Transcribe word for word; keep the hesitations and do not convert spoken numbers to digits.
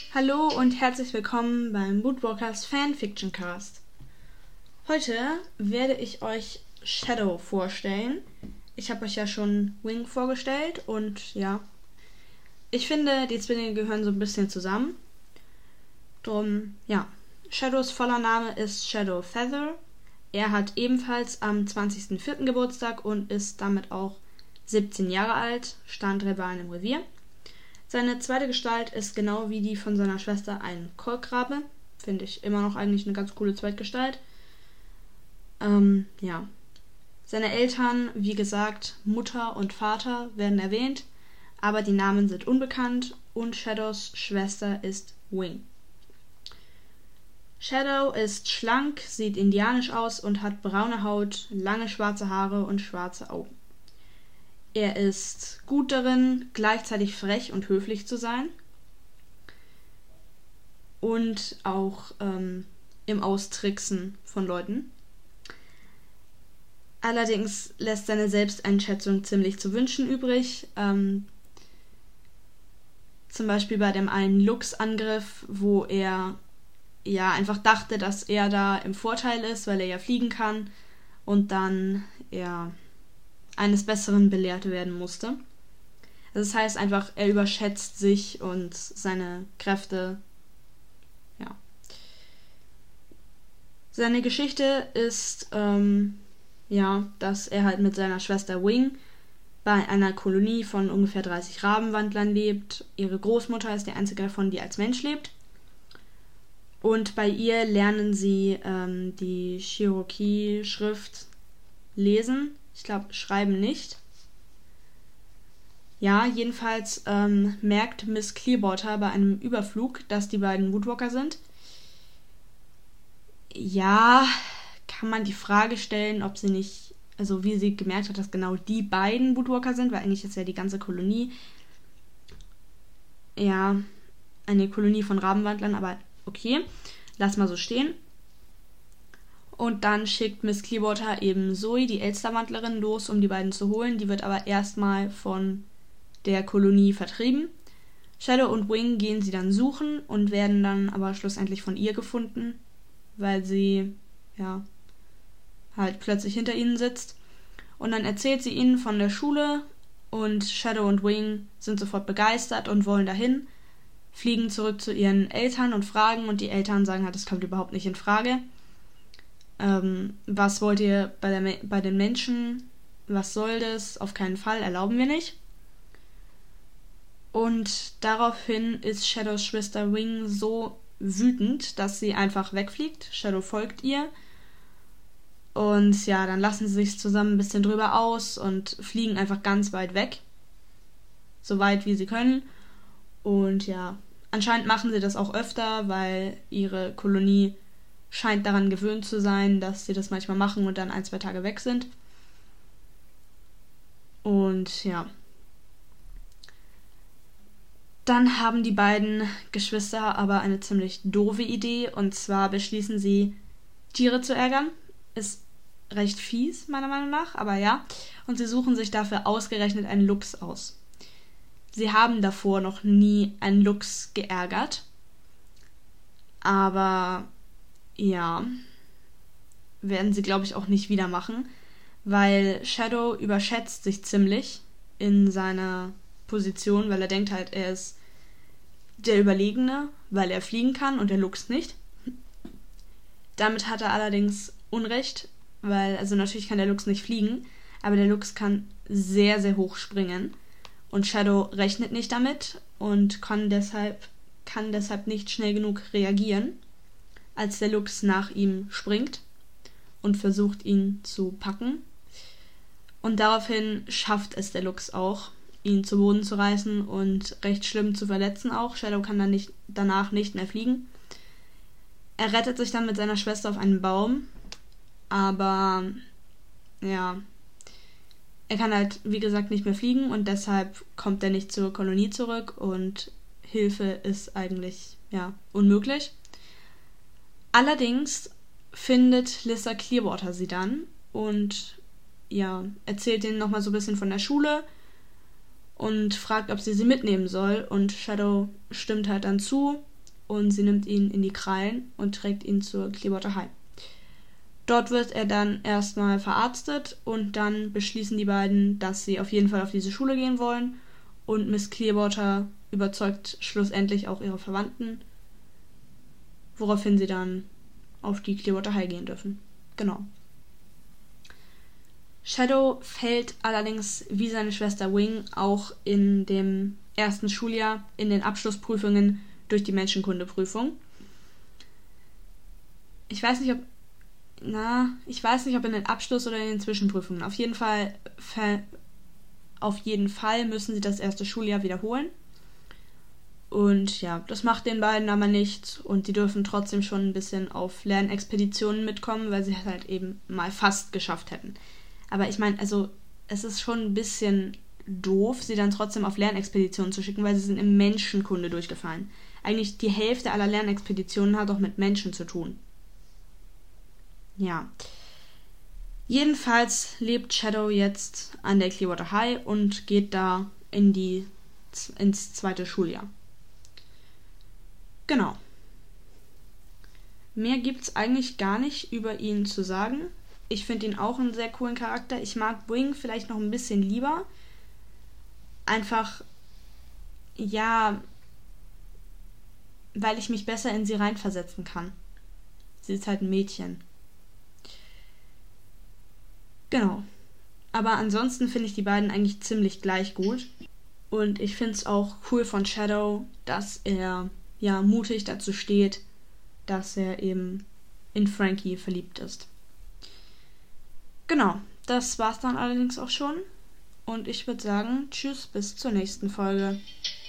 Hallo und herzlich willkommen beim Woodwalkers Fanfiction Cast. Heute werde ich euch Shadow vorstellen. Ich habe euch ja schon Wing vorgestellt und ja, ich finde, die Zwillinge gehören so ein bisschen zusammen. Drum, ja, Shadows voller Name ist Shadow Feather. Er hat ebenfalls am zwanzigsten vierten Geburtstag und ist damit auch siebzehn Jahre alt, stand Rebellen im Revier. Seine zweite Gestalt ist genau wie die von seiner Schwester ein Kolkrabe. Finde ich immer noch eigentlich eine ganz coole Zweitgestalt. Ähm, ja. Seine Eltern, wie gesagt, Mutter und Vater, werden erwähnt, aber die Namen sind unbekannt und Shadows Schwester ist Wing. Shadow ist schlank, sieht indianisch aus und hat braune Haut, lange schwarze Haare und schwarze Augen. Er ist gut darin, gleichzeitig frech und höflich zu sein und auch ähm, im Austricksen von Leuten. Allerdings lässt seine Selbsteinschätzung ziemlich zu wünschen übrig. Ähm, zum Beispiel bei dem einen Lux-Angriff, wo er ja einfach dachte, dass er da im Vorteil ist, weil er ja fliegen kann und dann ja eines Besseren belehrt werden musste. Das heißt einfach, er überschätzt sich und seine Kräfte. Ja. Seine Geschichte ist, ähm, ja, dass er halt mit seiner Schwester Wing bei einer Kolonie von ungefähr dreißig Rabenwandlern lebt. Ihre Großmutter ist die einzige davon, die als Mensch lebt. Und bei ihr lernen sie ähm, die Cherokee-Schrift lesen. Ich glaube, schreiben nicht. Ja, jedenfalls ähm, merkt Miss Clearwater bei einem Überflug, dass die beiden Woodwalker sind. Ja, kann man die Frage stellen, ob sie nicht, also wie sie gemerkt hat, dass genau die beiden Woodwalker sind, weil eigentlich ist ja die ganze Kolonie ja eine Kolonie von Rabenwandlern, aber okay, lass mal so stehen. Und dann schickt Miss Clearwater eben Zoe, die Elsterwandlerin, los, um die beiden zu holen. Die wird aber erstmal von der Kolonie vertrieben. Shadow und Wing gehen sie dann suchen und werden dann aber schlussendlich von ihr gefunden, weil sie, ja, halt plötzlich hinter ihnen sitzt. Und dann erzählt sie ihnen von der Schule und Shadow und Wing sind sofort begeistert und wollen dahin, fliegen zurück zu ihren Eltern und fragen und die Eltern sagen halt, das kommt überhaupt nicht in Frage. Ähm, was wollt ihr bei, der, bei den Menschen? Was soll das? Auf keinen Fall, erlauben wir nicht. Und daraufhin ist Shadows Schwester Wing so wütend, dass sie einfach wegfliegt. Shadow folgt ihr. Und ja, dann lassen sie sich zusammen ein bisschen drüber aus und fliegen einfach ganz weit weg. So weit wie sie können. Und ja, anscheinend machen sie das auch öfter, weil ihre Kolonie scheint daran gewöhnt zu sein, dass sie das manchmal machen und dann ein, zwei Tage weg sind. Und ja. Dann haben die beiden Geschwister aber eine ziemlich doofe Idee. Und zwar beschließen sie, Tiere zu ärgern. Ist recht fies, meiner Meinung nach, aber ja. Und sie suchen sich dafür ausgerechnet einen Luchs aus. Sie haben davor noch nie einen Luchs geärgert. Aber ja, werden sie, glaube ich, auch nicht wieder machen, weil Shadow überschätzt sich ziemlich in seiner Position, weil er denkt halt, er ist der Überlegene, weil er fliegen kann und der Luchs nicht. Damit hat er allerdings Unrecht, weil, also natürlich kann der Luchs nicht fliegen, aber der Luchs kann sehr, sehr hoch springen und Shadow rechnet nicht damit und kann deshalb, kann deshalb nicht schnell genug reagieren, als der Luchs nach ihm springt und versucht, ihn zu packen. Und daraufhin schafft es der Luchs auch, ihn zu Boden zu reißen und recht schlimm zu verletzen auch. Shadow kann dann nicht, danach nicht mehr fliegen. Er rettet sich dann mit seiner Schwester auf einen Baum, aber ja, er kann halt, wie gesagt, nicht mehr fliegen und deshalb kommt er nicht zur Kolonie zurück und Hilfe ist eigentlich, ja, unmöglich. Allerdings findet Lissa Clearwater sie dann und ja, erzählt ihnen nochmal so ein bisschen von der Schule und fragt, ob sie sie mitnehmen soll. Und Shadow stimmt halt dann zu und sie nimmt ihn in die Krallen und trägt ihn zur Clearwater High. Dort wird er dann erstmal verarztet und dann beschließen die beiden, dass sie auf jeden Fall auf diese Schule gehen wollen und Miss Clearwater überzeugt schlussendlich auch ihre Verwandten, woraufhin sie dann auf die Clearwater High gehen dürfen. Genau. Shadow fällt allerdings wie seine Schwester Wing auch in dem ersten Schuljahr in den Abschlussprüfungen durch die Menschenkundeprüfung. Ich weiß nicht, ob na, ich weiß nicht, ob in den Abschluss- oder in den Zwischenprüfungen. Auf jeden Fall auf jeden Fall müssen sie das erste Schuljahr wiederholen. Und ja, das macht den beiden aber nichts und die dürfen trotzdem schon ein bisschen auf Lernexpeditionen mitkommen, weil sie es halt eben mal fast geschafft hätten. Aber ich meine, also es ist schon ein bisschen doof, sie dann trotzdem auf Lernexpeditionen zu schicken, weil sie sind in Menschenkunde durchgefallen. Eigentlich die Hälfte aller Lernexpeditionen hat auch mit Menschen zu tun. Ja. Jedenfalls lebt Shadow jetzt an der Clearwater High und geht da in die, ins zweite Schuljahr. Genau. Mehr gibt's eigentlich gar nicht über ihn zu sagen. Ich finde ihn auch einen sehr coolen Charakter. Ich mag Wing vielleicht noch ein bisschen lieber. Einfach, ja, weil ich mich besser in sie reinversetzen kann. Sie ist halt ein Mädchen. Genau. Aber ansonsten finde ich die beiden eigentlich ziemlich gleich gut. Und ich finde es auch cool von Shadow, dass er ja mutig dazu steht, dass er eben in Frankie verliebt ist. Genau, das war's dann allerdings auch schon. Und ich würde sagen, tschüss, bis zur nächsten Folge.